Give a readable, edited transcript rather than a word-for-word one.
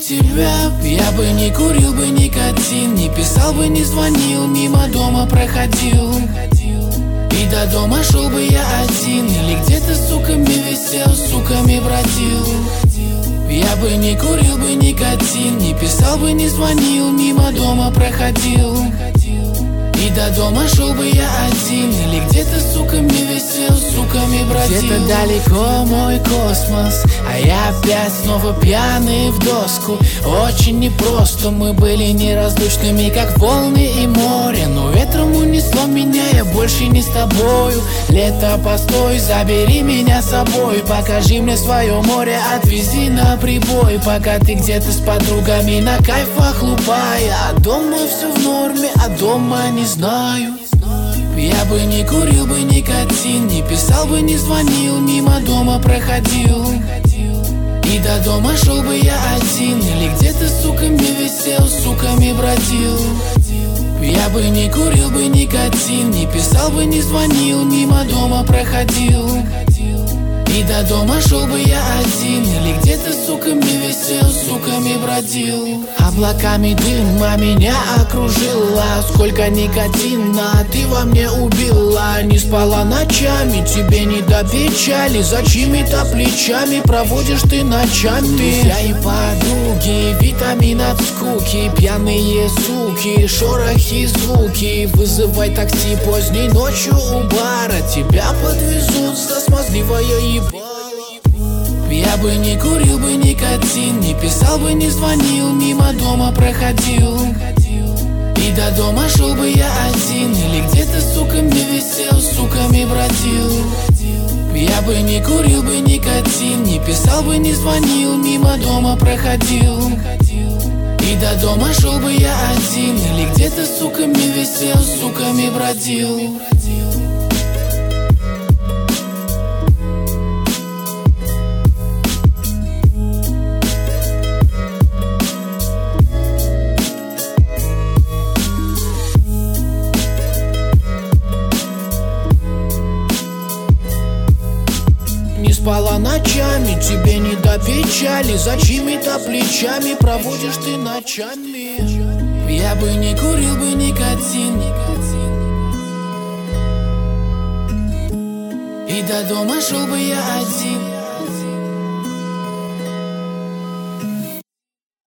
тебя. Я бы не курил бы никотин, не писал бы, не звонил, мимо дома проходил. И до дома шел бы я один, или где-то с суками висел, с суками бродил. Я бы не курил бы никотин, не писал бы, не звонил, мимо дома проходил. И до дома шел бы я один, или где-то с суками висел, с суками бродил. Где-то далеко мой космос, а я опять снова пьяный в доску. Очень непросто, мы были неразлучными, как волны и море. Но ветром унесло меня, я больше не с тобою. Лето, постой, забери меня с собой. Покажи мне свое море, отвези на прибой. Пока ты где-то с подругами на кайфах лупая. А дома все в норме, а дома не знаю. Я бы не курил бы никотин, не писал бы, не звонил, мимо дома проходил. И до дома шел бы я один, или где-то с суками висел, с суками бродил. Я бы не курил бы никотин, не писал бы, не звонил, мимо дома проходил. И до дома шел бы я один, или где-то с суками висел, с суками бродил. Облаками дыма меня окружила, сколько никотина ты во мне убила. Не спала ночами, тебе не до печали, за чьими-то плечами проводишь ты ночами. Друзья и подруги, витамин от скуки, пьяные суки, шорохи, звуки. Вызывай такси поздней ночью у бара, тебя подвезут за смазливое ебало. Я бы не курил бы никотин, не писал бы, не звонил, мимо дома проходил. И до дома шел бы я один, или где-то с суками висел, с суками бродил. Я бы не курил бы никотин, не писал бы, не звонил, мимо дома проходил. И до дома шел бы я один, или где-то с суками висел, с суками бродил. Не спала ночами, тебе не до печали, за чьими-то плечами проводишь ты ночами. Я бы не курил бы никотин, и до дома шел бы я один.